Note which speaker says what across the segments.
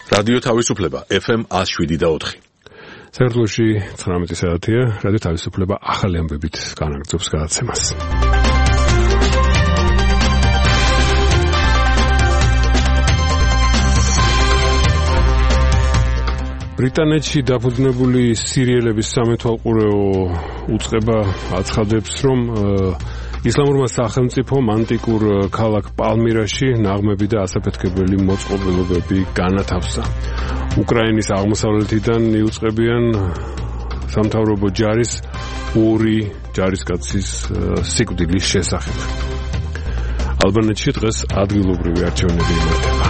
Speaker 1: რადიო თავისუფლება FM 107.4.
Speaker 2: საქართველოში 19 საათია. რადიო თავისუფლება ახალი ამბებით განაგრძობს გადაცემას. ბრიტანეთში დაფუძნებული სირიელების სამეთვალყურეო უწყება აცხადებს, რომ ისლამურმა სახელმწიფომ ანტიკურ ქალაქ პალმირაში ნაღმები და ასაფეთქებელი მოწყობილობები განათავსა. უკრაინის აღმოსავლეთიდან იუწყებიან სამთავრობო ჯარის ორი ჯარისკაცის სიკვდილის შესახებ. ალბანეთში დღეს ადგილობრივი არჩევნები იმართება.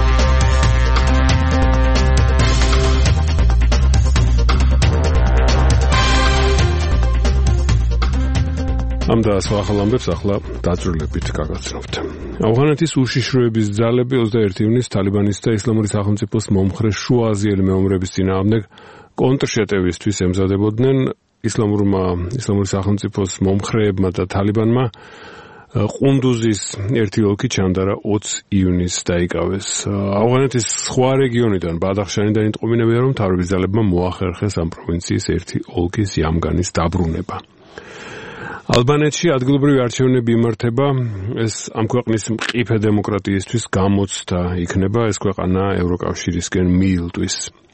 Speaker 2: ამ და სხვა ახალ ამბებს ახლა დაწვრილებით გაგაცნობთ. ავღანეთის უშიშროების ძალები 21 ივნისს თალიბანის და ისლამური სახელმწიფოს მომხრე შუააზიელი მეომრების წინააღმდეგ კონტრშეტევისთვის ემზადებოდნენ. ისლამური სახელმწიფოს მომხრეებმა და თალიბანმა ყუნდუზის ერთი ოლქი ჩანდარა 20 ივნისს დაიკავეს. ავღანეთის სხვა რეგიონიდან ბადახშანიდან იტყობინებიან, რომ მთავრობის ძალებმა მოახერხეს ამ პროვინციის ერთი ოლქის იამგანის დაბრუნება. ალბანეთში ადგილობრივი არჩევნები იმართება. ეს ამ ქვეყნის მყიფე დემოკრატიისთვის გამოცდა იქნება. ეს ქვეყანა ევროკავშირისკენ მიილტვის.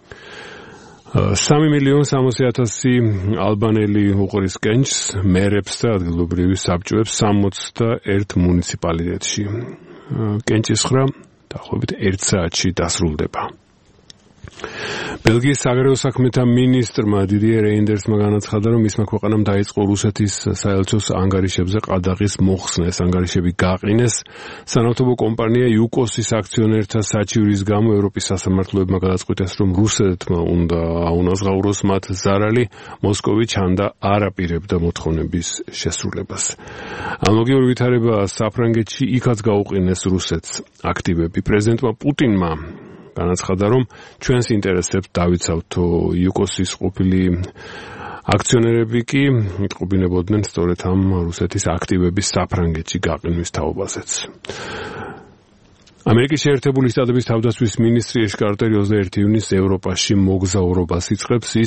Speaker 2: 3,60,000 ალბანელი უყრის კენჭს, მერებს და ადგილობრივი საბჭოებს 61 მუნიციპალიტეტში. კენჭისხრა დაახლოებით 1 საათში დასრულდება. ბელგიის საგარეო საქმეთა მინისტრმა დიდიე რეინდერსმა განაცხადა, რომ მისმა ქვეყანამ დაიწყო რუსეთის საელჩოს ანგარიშებზე ყადაღის მოხსნა. ეს ანგარიშები გაყინეს სანავთობო კომპანია იუკოსის აქციონერთა საჩივრის გამო. ევროპის სასამართლოებმა გადაწყვიტეს, რომ რუსეთმა უნდა აუნაზღაუროს მათ ზარალი. მოსკოვი ჩანდა არ აპირებდა მოთხოვნების შესრულებას. ანალოგიური ვითარება საფრანგეთში იქაც გაუყინეს რუსეთს აქტივები. პრეზიდენტმა პუტინმა განაცხადა, რომ ჩვენს ინტერესებს დავიცავთო. იუკოსის ყოფილი აქციონერები კი იტყობინებოდნენ სწორედ ამ რუსეთის აქტივების საფრანგეთში გაყინვის თაობაზეც. ამერიკის შეერთებული შტატების თავდაცვის მინისტრი ეშ კარტერი 21 ივნისს ევროპაში მოგზაურობას იწყებს. ის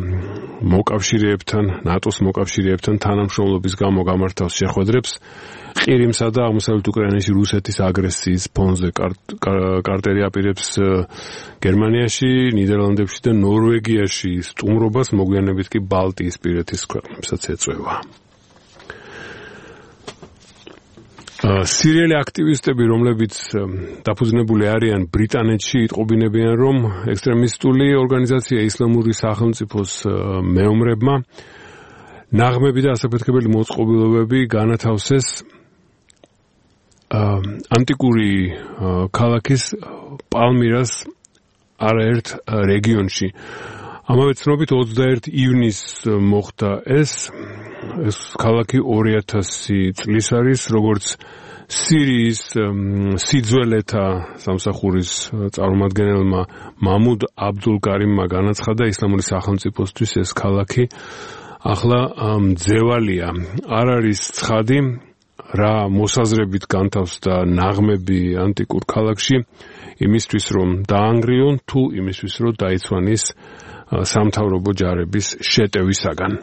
Speaker 2: ნატოს მოკავშირეებთან თანამშრომლობის გამო გამართავს შეხვედრებს ყირიმსა და აღმოსავლეთ უკრაინაში რუსეთის აგრესიის ფონზე. კარტერი აპირებს გერმანიაში, ნიდერლანდებში და ნორვეგიაში სტუმრობას, მოგვიანებით კი ბალტიისპირეთის ქვეყნებსაც ეწევა. სირიელი აქტივისტები, რომლებიც დაფუძნებული არიან ბრიტანეთში, იტყობინებიან, რომ ექსტრემისტული ორგანიზაცია ისლამური სახელმწიფოს მეომრებმა ნაღმები და ასაფეთქებელი მოწყობილობები განათავსეს ანტიკური ქალაქის პალმირას არაერთ რეგიონში. ამავე ცნობით 21 ივნისს მოხდა ეს ქალაქი 2000 წლის არის, როგორც სირიის სიძველეთა სამსახურის წარმომადგენელმა მამუდ აბდულ კარიმმა განაცხადა, ისლამური სახელმწიფოსთვის ეს ქალაქი ახლა მძევალია. არ არის ცხადი, რა მოსაზრებით განთავსდა ნაღმები ანტიკურ ქალაქში, იმისთვის რომ დაანგრიონ, თუ იმისთვის რომ დაიცვანის სამთავრობო ჯარების შეტევისაგან.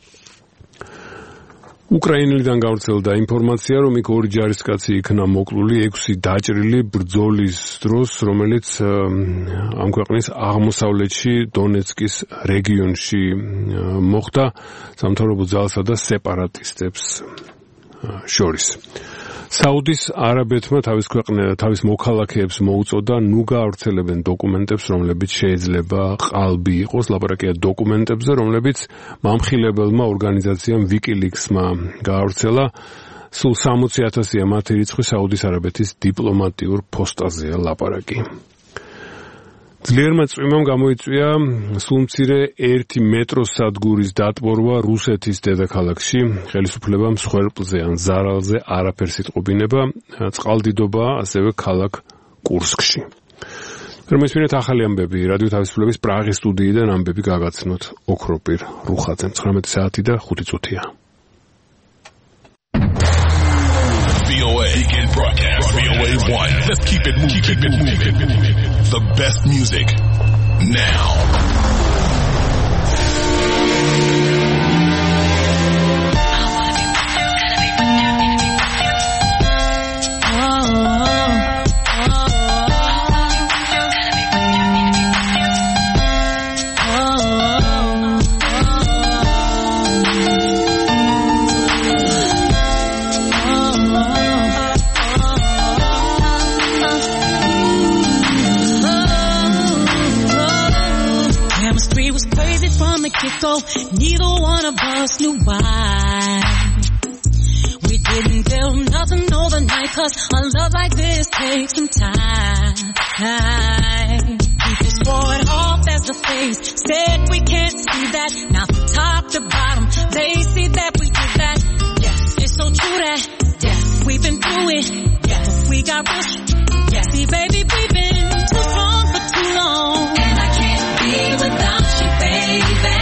Speaker 2: უკრაინიდან გავრცელდა ინფორმაცია, რომ იქ ორი ჯარისკაცი იქნა მოკლული, 6 დაჭრილი ბრძოლის დროს, რომელიც ამ ქვეყნის აღმოსავლეთში დონეცკის რეგიონში მოხდა სამთავრობო ძალსა და სეპარატისტებს შორის. საუდის არაბეთმა თავის მოქალაქეებს მოუწოდა ნუ გაავრცელებენ დოკუმენტებს, რომლებიც შეიძლება ყალბი იყოს. ლაპარაკია დოკუმენტებზე, რომლებიც მამხილებელმა ორგანიზაციამ WikiLeaks-მა გაავრცელა. სულ 60,000-ია მათი რიცხვი. საუდის არაბეთის დიპლომატიურ ფოსტაზეა ლაპარაკი. ძლიერმა წვიმამ გამოიწვია სულმცირე 1 მეტროს სადგურის დატბორვა რუსეთის დედაქალაქში. ხელისუფლებამ მსხვერპლზე ან ზარალზე არაფერს იტყობინება. წყალდიდობა ასევე ქალაქ კურსკში. რომესმინეთ ახალი ამბები რადიო თავისუფლების პრაღის სტუდიიდან ამბები გაგაცნოთ ოქროპირ რუხაძემ. 19 საათი და 5 წუთია. VOA
Speaker 1: Weekend broadcast. VOA1. Let's keep it moving. Keep it moving. The best music now.
Speaker 3: Neither one of us knew why. We didn't tell nothing overnight, 'cause a love like this takes some time. We just swore it off as a face, said we can't see that. Now from top to bottom, they see that we did that. Yes, it's so true that, yes, we've been through it. Yes, we got rich. Yes, see baby, we've been too strong for too long. And I can't be without you, baby.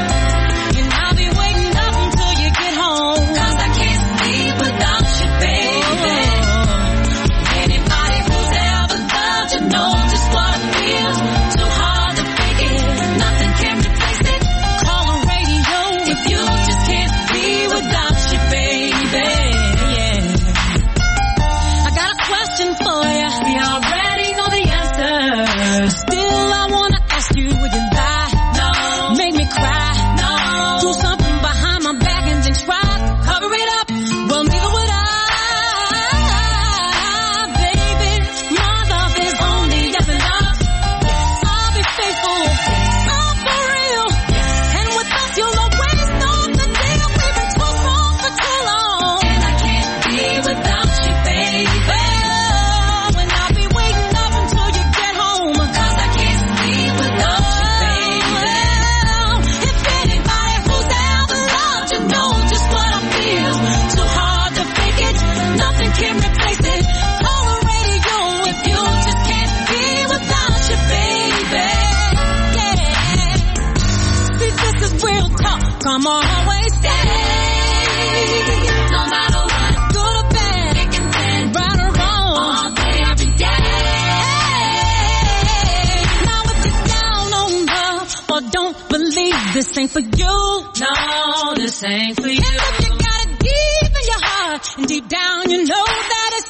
Speaker 3: This ain't for you. No, this ain't for you. And if you got it deep in your heart, and deep down you know that it's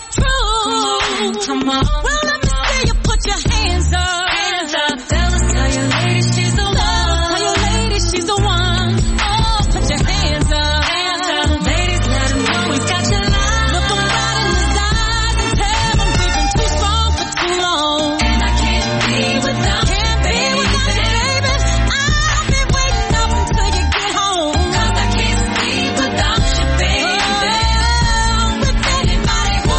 Speaker 3: true. Come on. Well, let me see you put your hands up. Hands up. Tell us how your lady, she's the one. How your lady, she's the one. Oh, put your hands up. Hands up. Ladies, let them know we got your line. Look them right in his eyes and tell them we've been too strong for too long. And I can't be without you. Can't be without you, baby. I've been waiting up until you get home. 'Cause I can't be without you, baby. With anybody who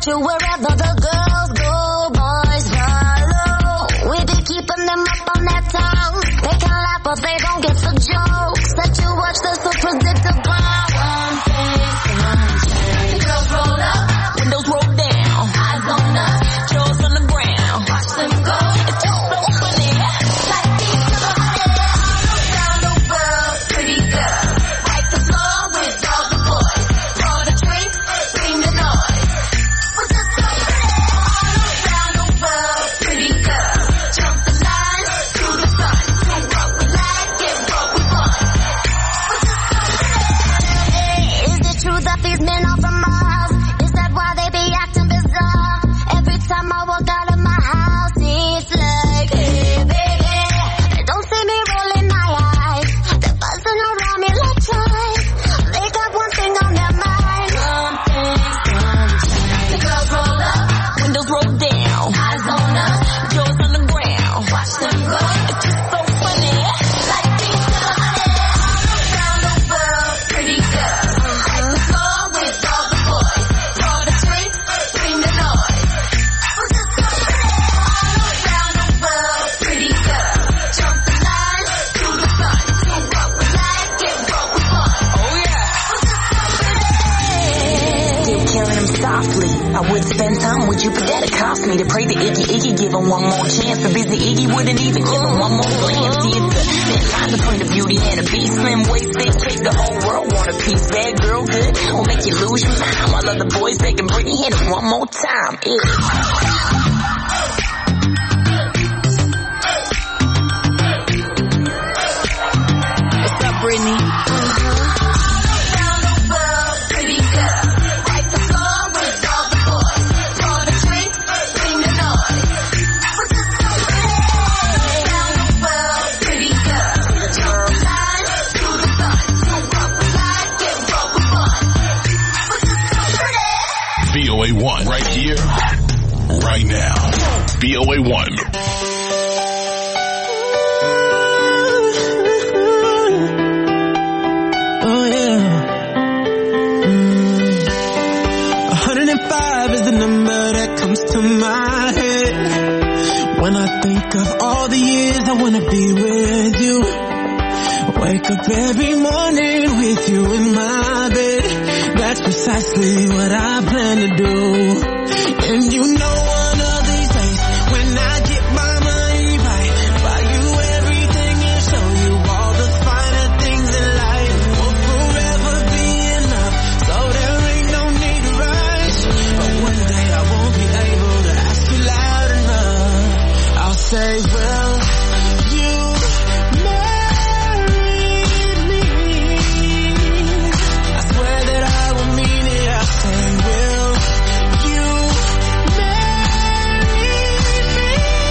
Speaker 4: you wherever the girls go, boys follow. We be keeping them up on that town. They can laugh but they don't get the jokes. That you watch, they're so predictable. One thing's gonna change. The girls roll up, windows roll down, eyes on us, jaws on the ground. Watch them go, it's just so funny. Like these little honey, all around the world, pretty girls. Wipe the floor with all the boys. Pour the drink, bring the noise. We're just so pretty, all around the world, pretty girls. Jump the line, to the front. Do what we like, get what we want. We're just so pretty. Is it true that these men are from Mars? Is that why they be acting bizarre? Every time I walk out of my house, it's like, hey baby, don't see me rolling my eyes. They're buzzing around me like toys. They got one thing on their mind. Something's gonna change. The girls roll up, windows roll down, eyes on us, jaws on the ground. Watch them go, it's just so funny. Like these little honey, all around the world, pretty girls. Wipe the floor with all the boys. Pour the drink, bring the noise. We're just so pretty, all around the world, pretty girls. Jump the line, to the front. Do what we like, get what we want. Oh yeah, we're just so pretty.
Speaker 5: Still killing him softly. I would spend time with you, but that'd cost me to pray to Iggy, give him one more chance. The busy Iggy wouldn't even give him one more glance. See, it's the line between the beauty and the beast. Slim waist, big chick, the whole world want a piece. Bad girl, good, will make you lose your mind. While other boys, they can bring hit him one more time.
Speaker 4: What's up, Brittany? Around the world, pretty girls. Wipe the floor with all the boys. Pour the drink, bring the noise. We're just so pretty. Around the world, pretty girls. Jump the line, to the front. Do what we like, get what we want. We're just so pretty.
Speaker 1: VOA1 right here, right now. VOA1.
Speaker 6: Oh yeah. 105 is the number that comes to my head when I think of all the years I wanna be with you. Wake up every morning with you in my bed. That's precisely what I plan to do. And you know one of these days when I get my money right, buy you everything and show you all the finer things in life. Will forever be enough, so there ain't no need to rush. But one day I won't be able to ask you loud enough. I'll say, will you marry me? I swear that I will mean it. I'll say, will you marry me?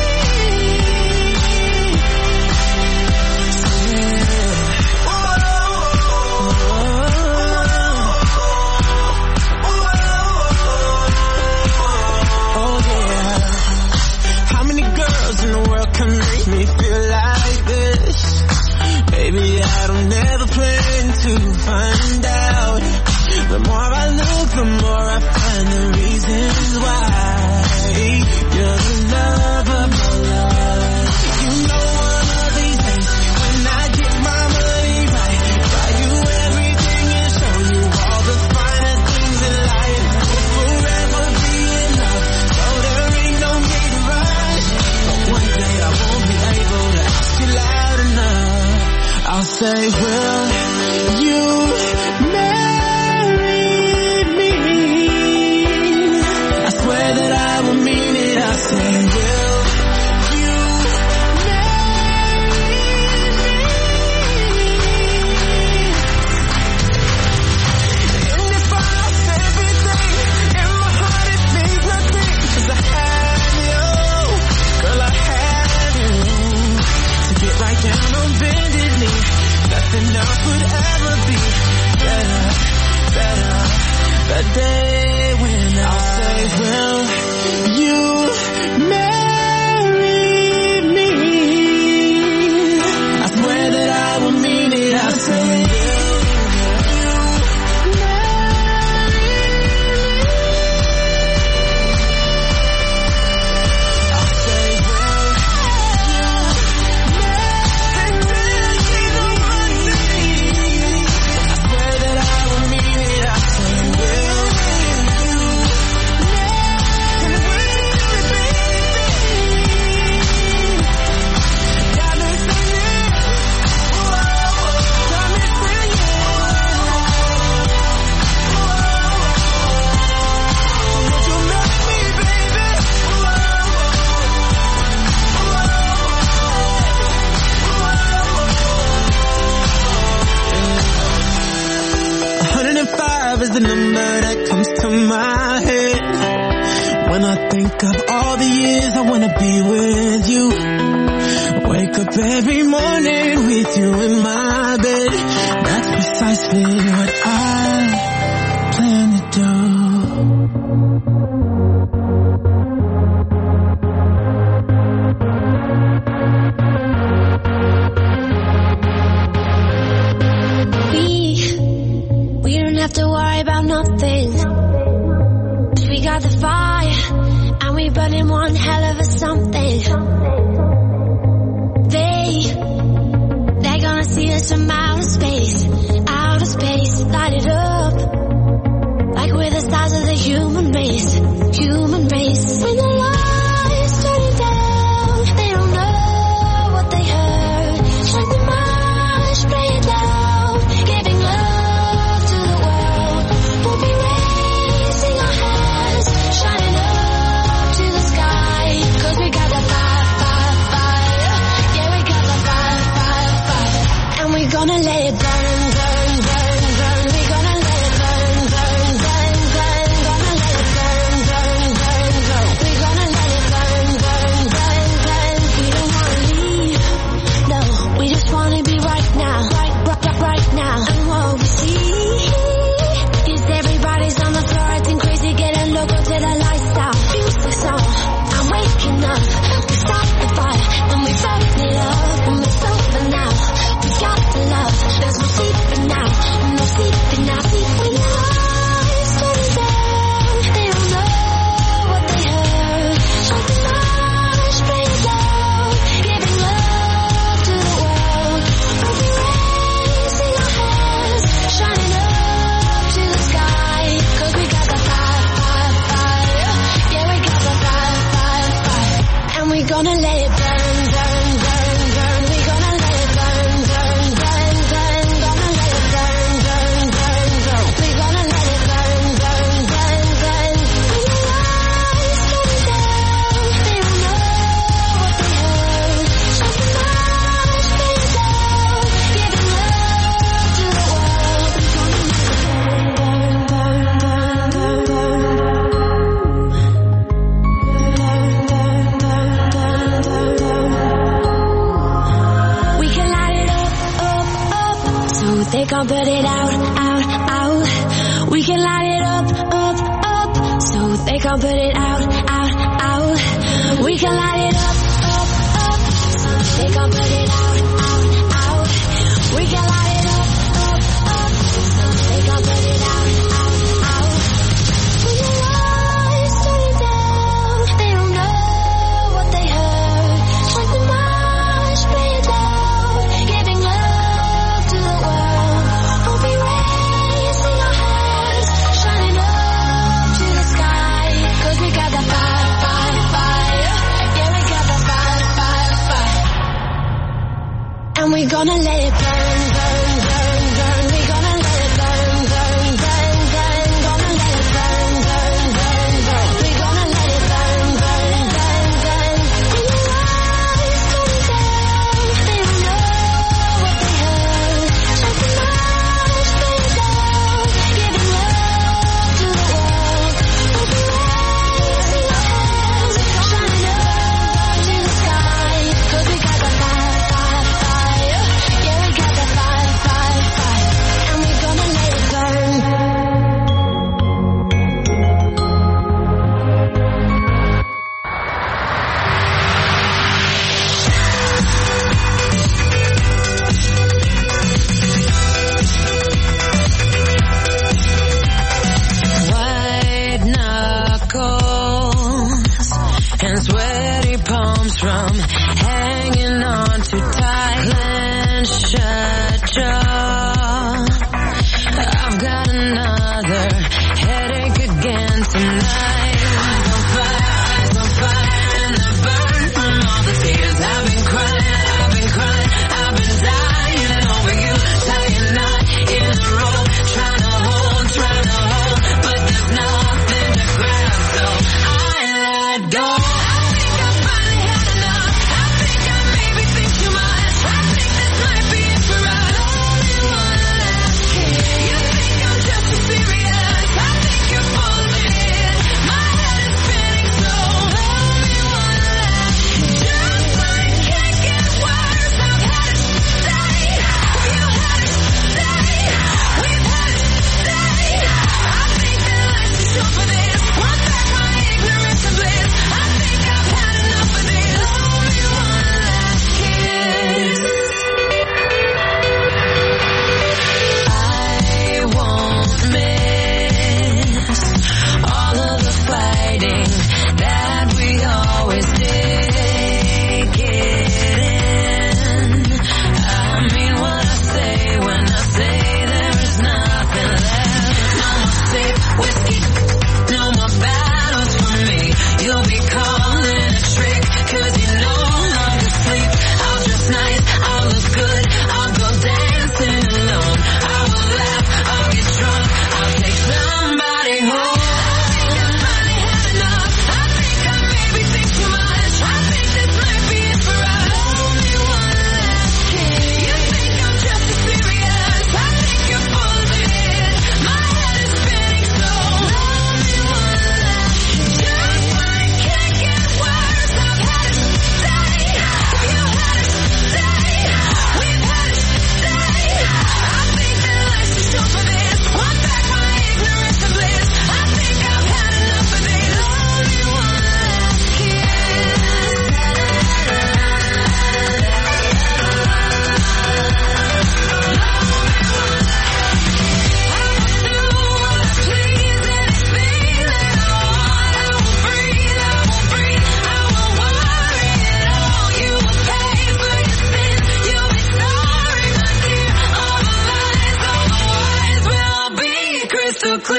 Speaker 6: Oh yeah. How many girls in the world can make me feel like this? Baby, I don't ever plan to find out. The more I look, the more I find the reasons why. You're the love of my life. You know one of these days when I get my money right, buy you everything and show you all the finer things in life. Will forever be enough, so there ain't no need to rush. But one day I won't be able to ask you loud enough. I'll say, will you marry me? I swear that I will mean it. I'll say, will you marry me? And if I lost everything in my heart, it means nothing, 'cause I have you, girl, I have you. To get right down on bended knee, nothing is the number that comes to my head. When I think of all the years I wanna be with you. Wake up every morning with you in my bed. That's precisely what I plan to do.
Speaker 4: We don't have to worry about nothing. 'Cause we got the fire and we burning one hell of a something. They're gonna see us from outer space, light it up like we're the stars of the human race. When the lights turn down, they don't know what they heard. Shine the march, play it loud, giving love to the world. We'll be raising our hands, shining up to the sky. 'Cause we got the fire, yeah, we got the fire, and we're gonna let it burn, burn, burn, burn. We're gonna let it burn, burn, burn, burn. Gonna let it burn, burn, burn, burn. We're gonna let it burn, burn, burn, burn. We don't wanna leave, no, we just wanna be right now, right now. And what we see is everybody's on the floor acting crazy, getting local to the lifestyle. Music song, I'm waking up. We start the fire and we burn it up, and it's over now. We got the love, there's no sleeping now, no sleeping now. When the lights turn down, they don't know what they heard. Shine the march, play it loud, giving love to the world. We'll be raising our hands, shining up to the sky. 'Cause we got the fire, yeah, we got the fire, and we're gonna let it burn, burn, burn, burn. We're gonna let it burn, burn, burn, burn. Gonna let it burn, burn, burn, burn. We're gonna let it burn, burn, burn, burn. When the lights turn down, they don't know what they heard. Shine the march, play it loud, giving love to the world. We're gonna let it burn, burn, burn, burn. We can light it up, up, so they can't put it out, out, out. We can light it up, up, so they can't put it out, out, out. We can light it up, so they can't put it out, out, out. We can light it up, so they can't put it out, out, out. When the lights turn down, they don't know what they heard. Shine the march, play it loud, giving love to the world. We'll be raising our hands, shining up to the sky. 'Cause we got the fire, yeah, we got the fire, and we're gonna let it burn, burn, burn, burn. We're gonna let it burn, burn, burn, burn. Gonna let it burn, burn, burn, burn. We're gonna let it burn, burn, burn, burn. When the lights turn down, they don't know what they heard. Shine the march, play it loud, giving love to the world. We'll be raising our hands, shining up to the sky. 'Cause we got the fire, yeah, we got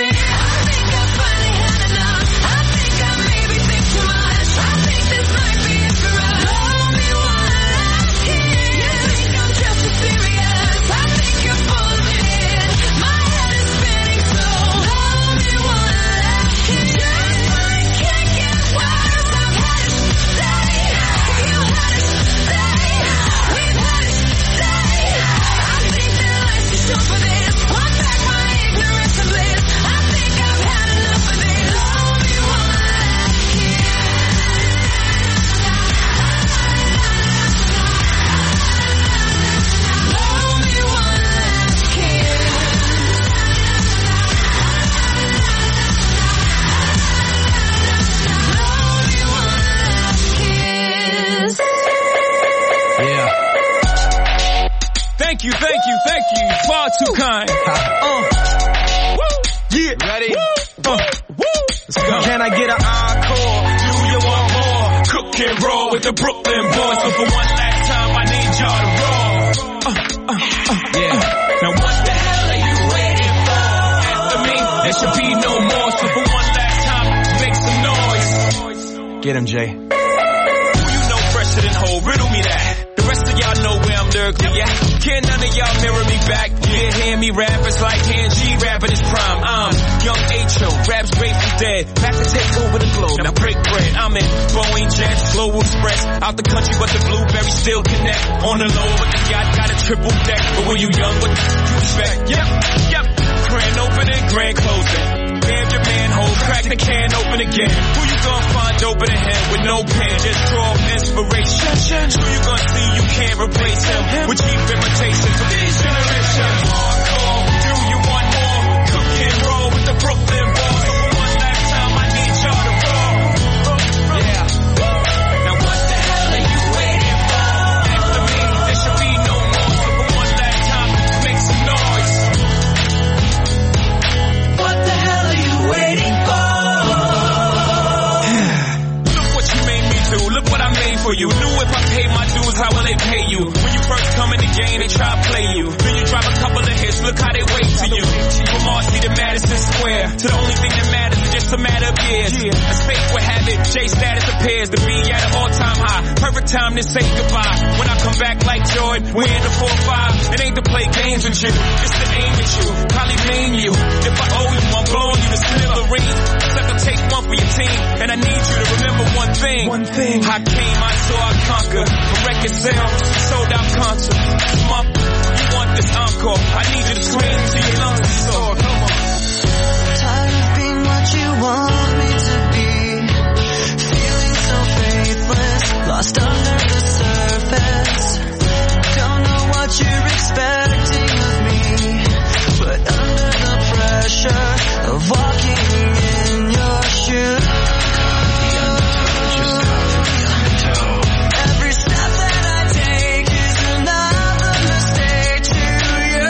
Speaker 7: Thank you, far too kind. Yeah, ready? Let's go. Can I get an encore? Do you want more? Cook and roll with the Brooklyn boys. So for one last time, I need y'all to roll. Yeah. Now what the hell are you waiting for? After me, there should be no more. So for one last time, make some noise. Get him, Jay. Who you know fresher than whole? Riddle me that. The rest of y'all know where I'm lurking at. Can none of y'all mirror me back? Yeah, hear me rap, it's like hand G rapping his prime. I'm young H.O., raps Grateful Dead. Back to take over the globe, now break bread. I'm in Boeing Jets, Global Express. Out the country, but the blueberries still connect. On the low, but the yacht got a triple deck. But when you young, what you expect? Yep. Grand opening, grand closing. Damn your manhole, crack the can open again. Who you gonna find open ahead with no pen? Just draw inspiration. Who you gonna see you can't replace him with cheap imitations of these generations? Hardcore, do you want more? Cook and roll with the Brooklyn boys. So for one last time, I need y'all to roll. Yeah. Now what the hell are you waiting for? After me, there should be no more. So for one last time, make some noise. What the hell are you waiting for? Look what you made me do. Look what I made for you. Knew if I paid my dues, how will they pay you? When you first come in the game, they try to play you. Then you drop a couple of hits, look how they wait for you. From Marcy to Madison Square, to the only thing that matters is just a matter of years. As fate would have it, J status appears to be at an all-time high. Perfect time to say goodbye. When I come back like Jordan, we're in the 4-5. It ain't to play games with you, it's to aim at you. Probably name you. If I owe you, I'm blowing you to smithereens. Except I'll take one for your team, and I need you to remember one thing. I came, I saw, I conquered. From record sales, sold out concerts. You want this encore? I need you to scream till your lungs are sore. Come on.
Speaker 6: Tired of being what you want me to be. Feeling so faithless, lost under the surface. Don't know what you're expecting of me, but under the pressure of walking in your shoes. Every step that I take is another mistake to you.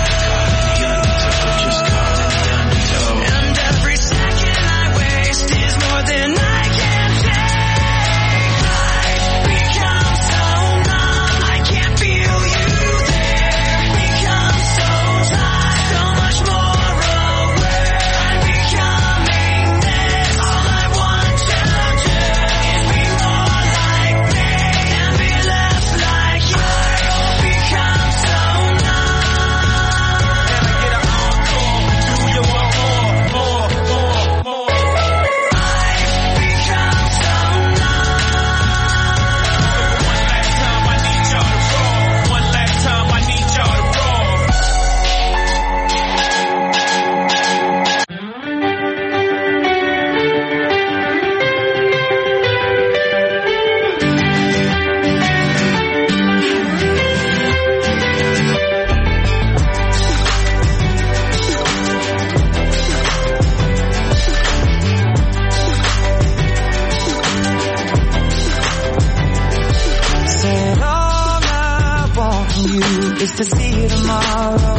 Speaker 6: And every second I waste is more than I can take. I've become so numb, I can't feel you there. Become so tired, so much more aware. I'm becoming this. All I want to do is be more like me and be less like you. I've become so numb.
Speaker 7: Can I get an encore? Do you want more?
Speaker 6: I've become so numb.
Speaker 7: One last time, I need y'all to roll. One last time, I need y'all to roll.
Speaker 6: Said all I want from you is to see you tomorrow.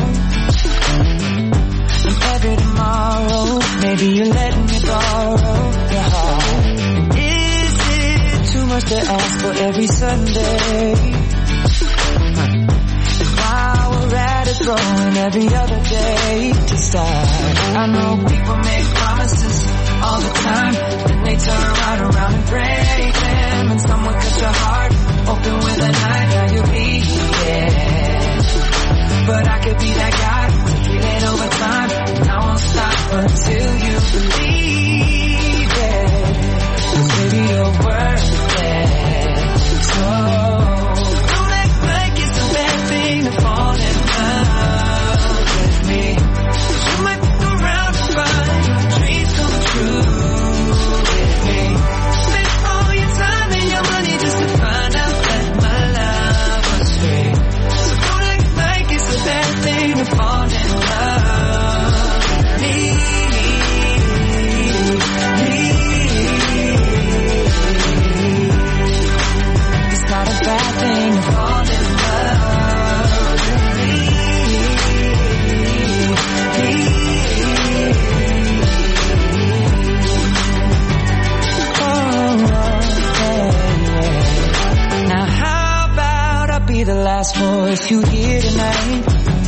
Speaker 6: And every tomorrow, maybe you're letting me borrow your heart. Is it too much to ask for every Sunday? And while we're at it, throwing every other day to start. I know people make promises all the time, then they turn right around and break them. And someone cut your heart open with a knife, now you'll be dead. But I could be that guy to feel it over time, and I won't stop until you believe it. 'Cause baby, you're worth it. So don't act like it's a bad thing to fall in love with me. 'Cause you might look around and find your dreams come true with me. Spend all your time and your money just to find out that my love was free. So don't act like it's a bad thing to fall in love with me. It's not a bad thing to fall in love with me. Now how about I be the last voice you hear tonight,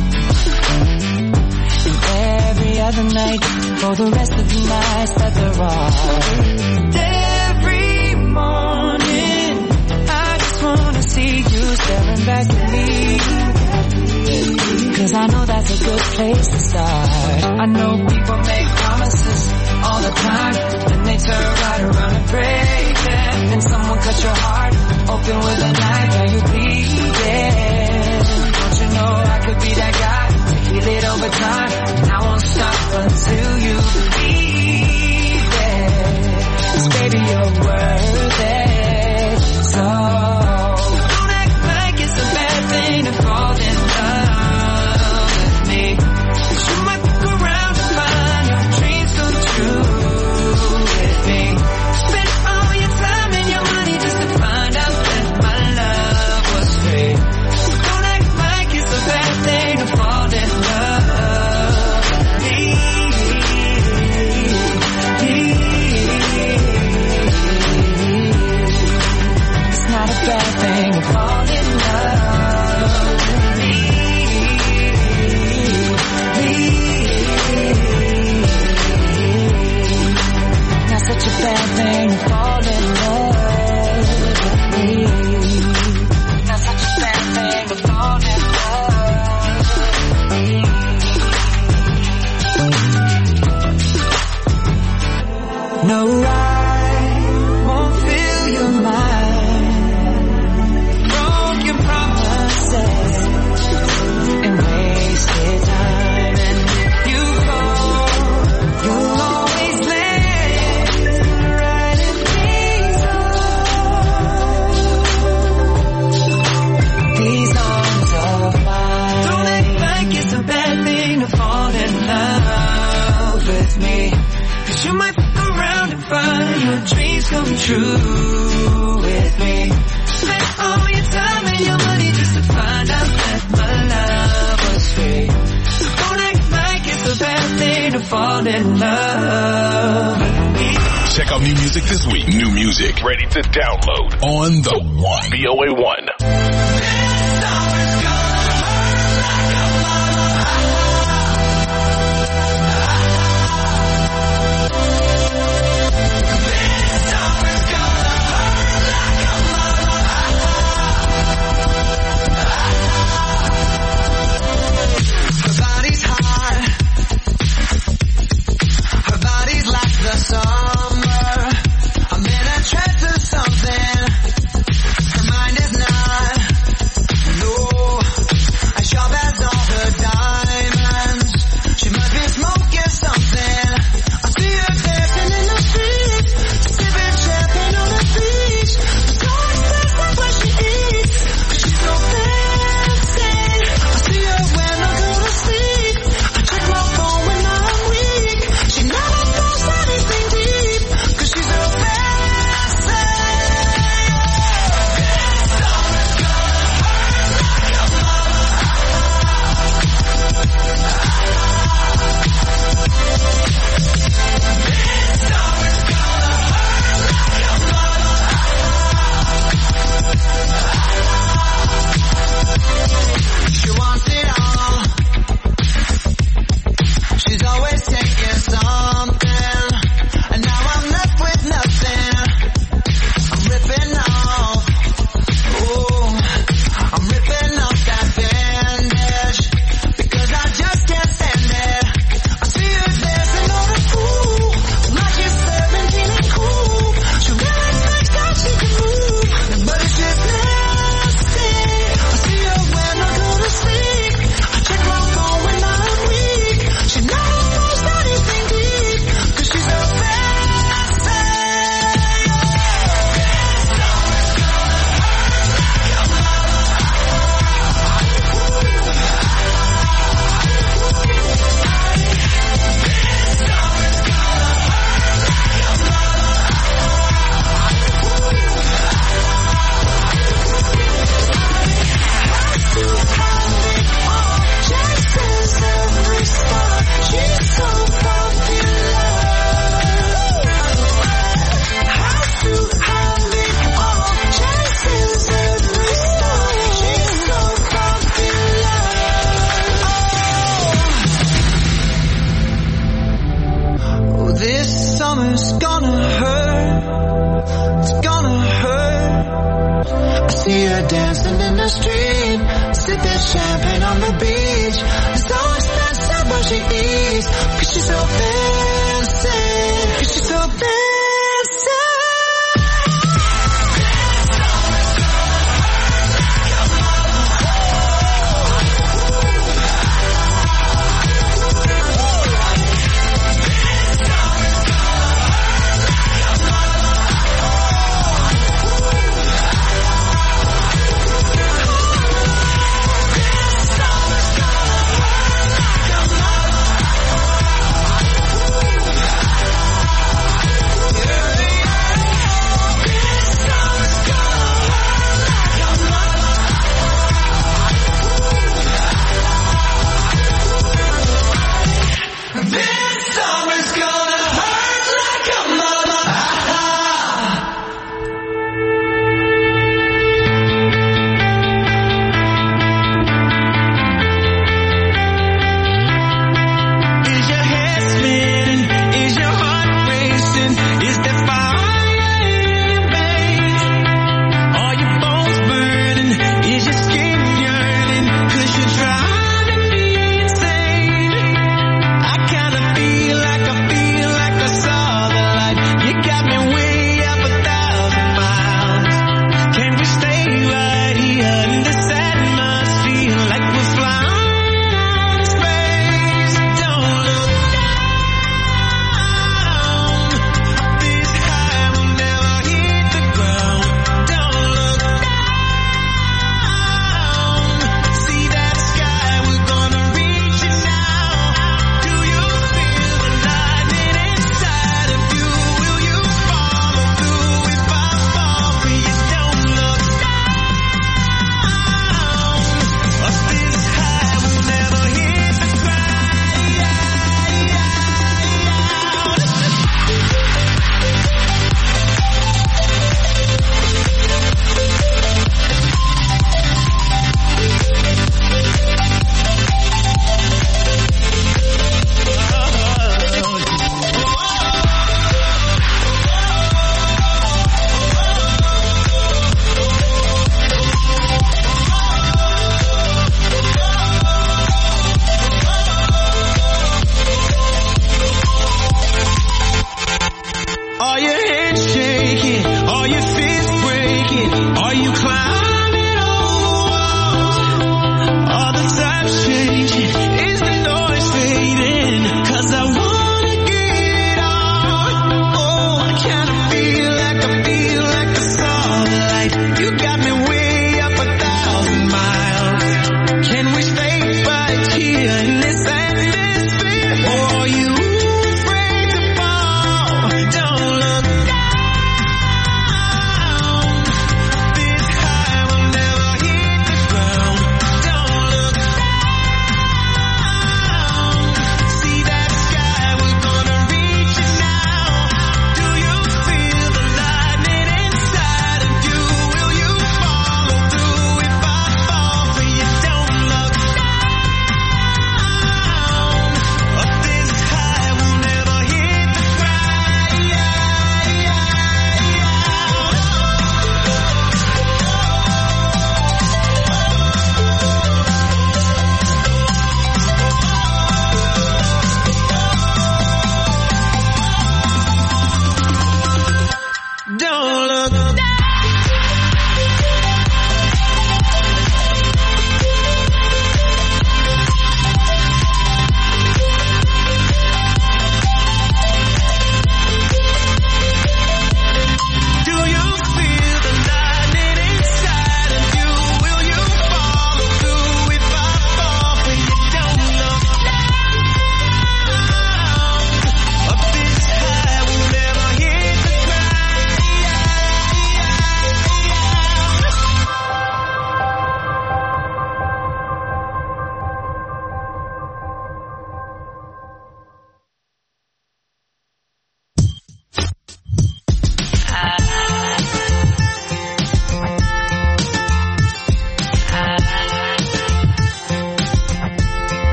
Speaker 6: and every other night for the rest of the nights that there are. Every morning I just wanna see you staring back at me, 'cause I know that's a good place to start. I know people make promises all the time, then they turn right around and break them. And someone cut your heart open with a knife, now you bleeding. Don't you know I could be that guy to heal it over time, and I won't stop until you believe it. 'Cause baby, you're worth it. So don't act like it's a bad thing to fall in love with me. 'Cause you might look around and find your dreams come true with me. Spend all your time and your money just to find out that my love was free. So don't act like it's a bad thing to fall in love with me. It's not a bad thing to fall in love with me. Not such a bad thing to fall in love with me. Not such a bad thing to fall in love with me. No, I won't fill your mind, broken promises and wasted time. And if you fall, you'll always land right in these arms of mine. Don't act like it's a bad thing to fall in love with me, 'cause you might look around and find your dreams come true with me. Spend all your time and your money just to find out that my love was free. So don't act like it's a bad thing to fall in love with me.
Speaker 1: Check out new music this week. New music ready to download on the One. VOA1.
Speaker 6: Her body's hot, her body's like the summer. I'm in a trance of something. Her mind is not summer's gonna hurt. It's gonna hurt. I see her dancing in the street, sipping champagne on the beach. There's always that what she eats, 'cause she's so fancy, 'cause she's so fancy.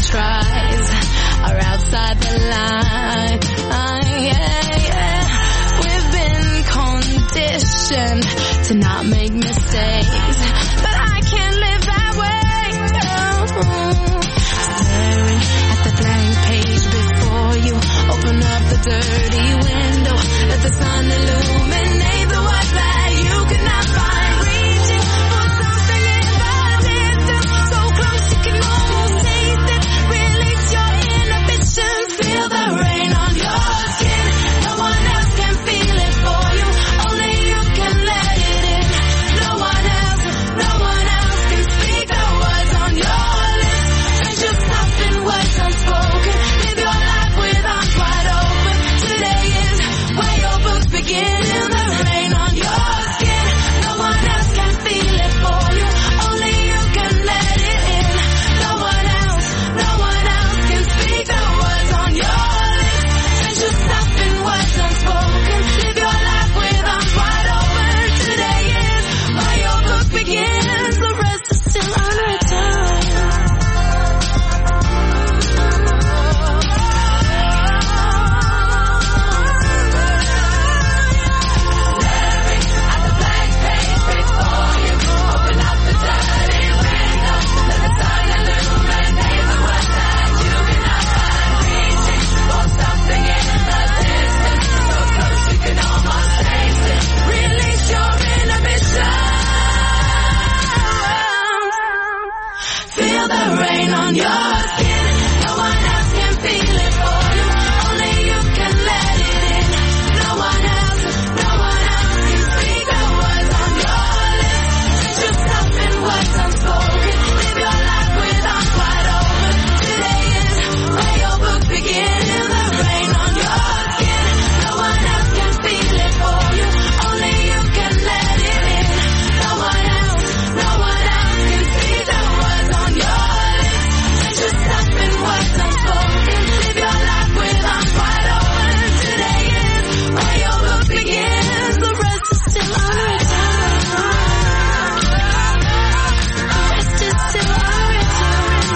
Speaker 3: tries are outside the line. We've been conditioned to not make mistakes, but I can't live that way. Staring at the blank page before you, open up the dirty window, let the sun illuminate the words that you could not find. Reaching for something in the distance, so close you can almost taste it. Release your inhibitions, feel the rain on your skin. No one else can feel it for you, only you can let it in. No one else can speak the words on your lips. Change yourself in words unspoken, live your life with arms wide open. Today is where your books begin, in the rain on your skin. No one else can feel it for you, only you can let it in. No one else can speak the words on your lips. Change yourself in words unspoken, live your life with arms wide open. Today is where your book begins, the rest is still unwritten. Release your inhibitions. Feel the rain on your skin. No one else can feel it for you, only you can let it in. No one else can speak the words on your lips. Change yourself in words unspoken, live your life with arms wide open. Today is where your book begins, in the rain on your skin. No one else can feel it for you, only you can let it in. No one else can speak the words on your lips. Change yourself in words unspoken, live your life with arms wide open. Today is where your book begins, the rest is still unwritten. The rest is still unwritten.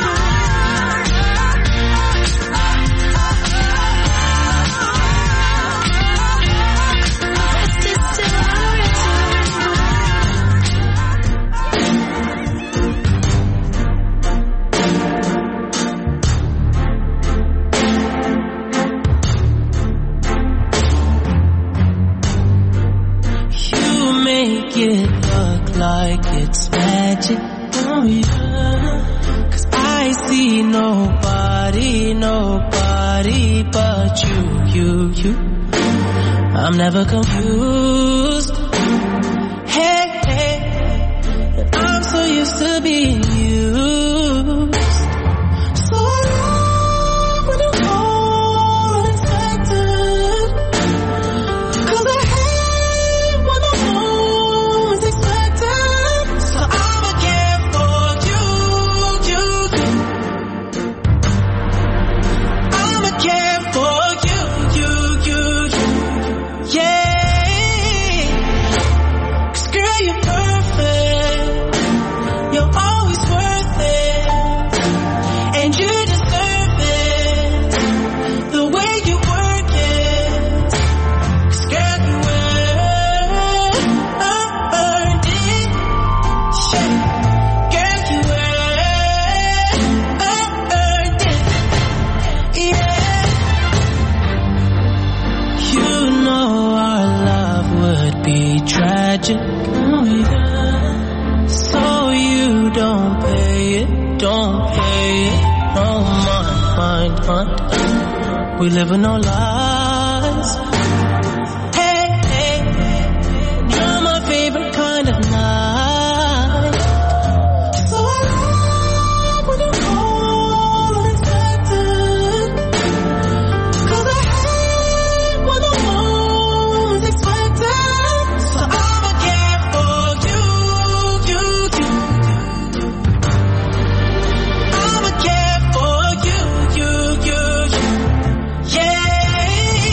Speaker 3: The rest is still
Speaker 6: You make it look like it's magic, oh yeah. 'Cause I see nobody but you. I'm never confused. Hey, and I'm so used to being used. So I love when you call unexpected, 'cause I hate when the moment's expected. So I'ma care for you. I'ma care for you. Yeah. 'Cause girl, you're perfect. You're always worth it, and you deserve it. The way you work it, 'cause girl, you earned it. Yeah. Girl, you earned it. Yeah. You know our love would be tragic, oh yeah. So you don't pay it. No mind. We live with no lies. Hey, you're my favorite kind of night. So I love when you call unexpected, 'cause I hate when the moment's expected. So I'ma care for you. I'ma care for you. Yeah.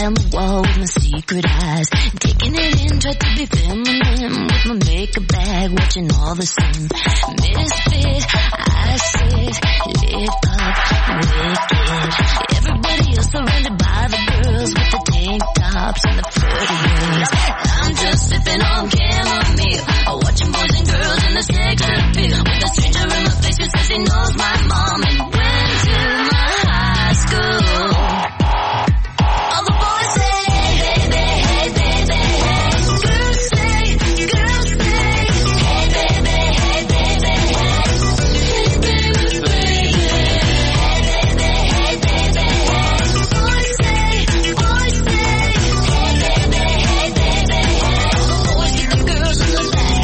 Speaker 4: down the wall with my secret eyes. Taking it in, tried to be feminine with my makeup bag, watching all the same. Misfit, I sit, lit up, wicked. Everybody else surrounded by the girls with the tank tops and the prettiest. I'm just sipping on chamomile, watching boys and girls in the sex appeal. With a stranger in my face who says he knows my mom and went to my high school. All the boys say, hey baby, hey baby, hey. Girls say, hey baby, hey baby, hey. Hey baby, baby. Hey baby, hey baby, hey. Boys say, hey baby, hey baby, hey. All the boys get the girls in the back.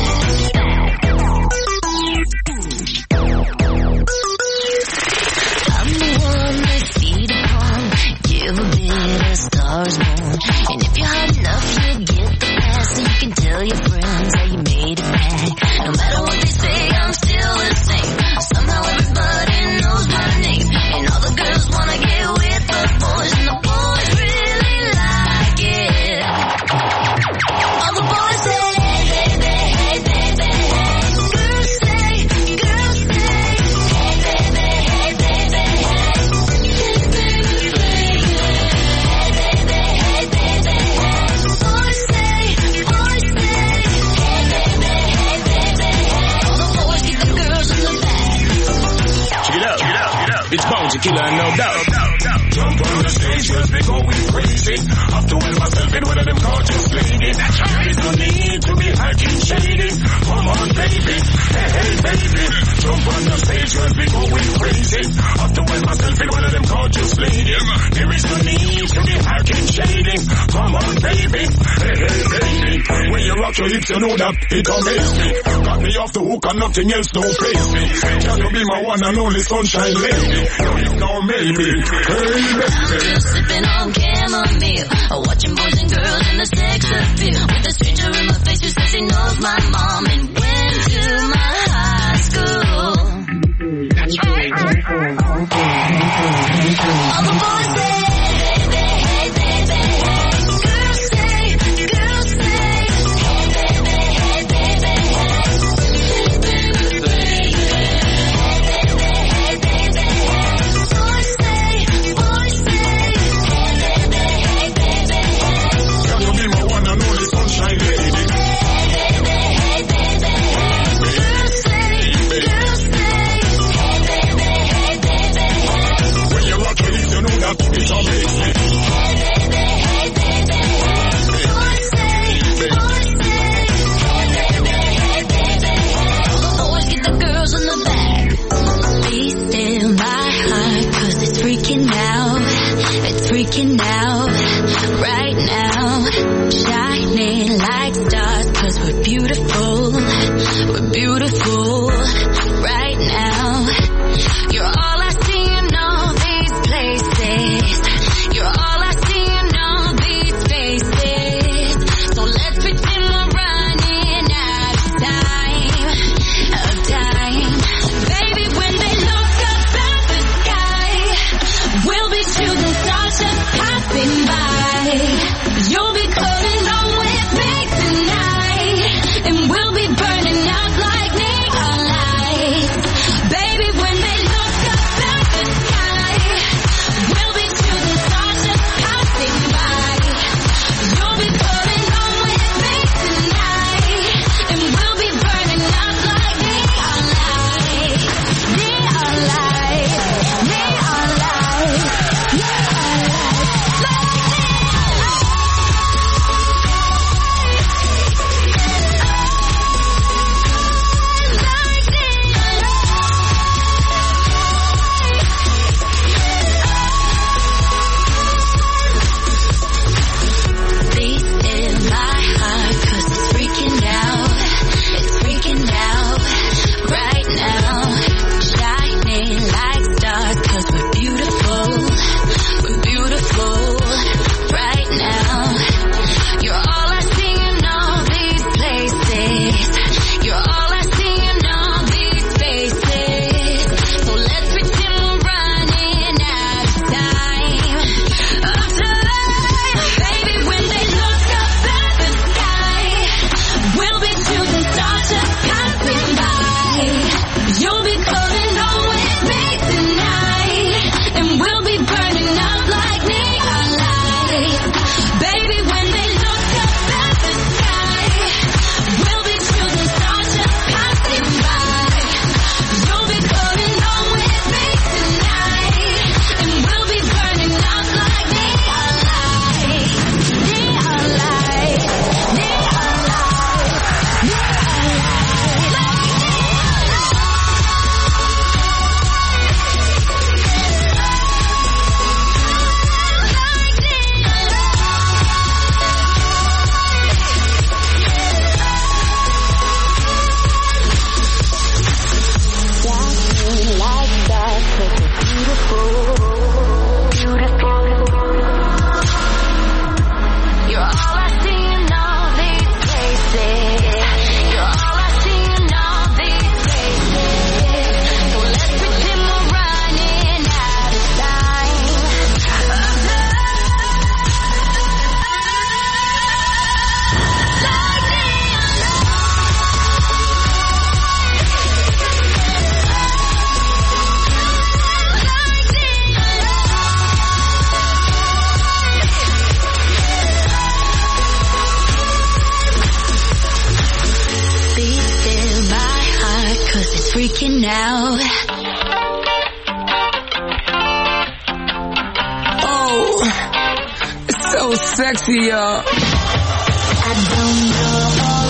Speaker 4: I'm the one they feed upon, give a bit of stars born. And if you're hot enough, you'll get the pass, so you can tell your friends that you made it back. No matter what they say, I'm still the same. Somehow everybody knows my name. And all the girls wanna get with the boys, and the boys really like it. All the boys say, hey baby, hey baby, hey. Girls say, hey baby, hey baby, hey. Hey baby, baby. Hey baby, hey baby, hey. Boys say, hey baby, hey baby, hey. All the boys get the girls in the back.
Speaker 7: Check it out. It's Bones and Killer and No Doubt.
Speaker 1: Jump on the stage, girls, they going crazy. Have to help myself in one of them gorgeous ladies. There is no need to be acting shady. Come on, baby. Hey, baby. Jump on the stage, girls, they going crazy. Have to help myself in one of them gorgeous ladies. There is no need to be acting shady. Come on, baby. Hey, baby. When you rock your hips, you know that it amazes me. Got me off the hook and nothing else don't face me. Can you be my one and only sunshine lady? No, you know, maybe. Hey,
Speaker 4: I'm just sipping on chamomile, watching boys and girls in the sex appeal. With a stranger in my face who says he knows my mom and went to my high school. All the boys say, hey baby, hey. Girls say, hey baby, hey baby, hey. Hey baby, baby. Hey baby, hey. Boys say, hey baby, hey.
Speaker 1: can you be my one and only sunshine lady?
Speaker 4: Hey baby, hey. Girls say, hey baby, hey baby.
Speaker 1: When you rock your hips, you know that it amazes me.
Speaker 4: Hey baby, boys say, hey baby, all the boys get the girls in the back. Be still my heart, 'cause it's freaking out. It's freaking out right now. Shining like stars, 'cause we're beautiful. We're beautiful right now. You're all I see in all these places. You're all I see in all these faces. So let's pretend we're running out of time. Baby, when they look up at the sky, we'll be shooting stars just passing by.
Speaker 3: out.
Speaker 8: Oh, it's so sexy, y'all.
Speaker 3: I don't know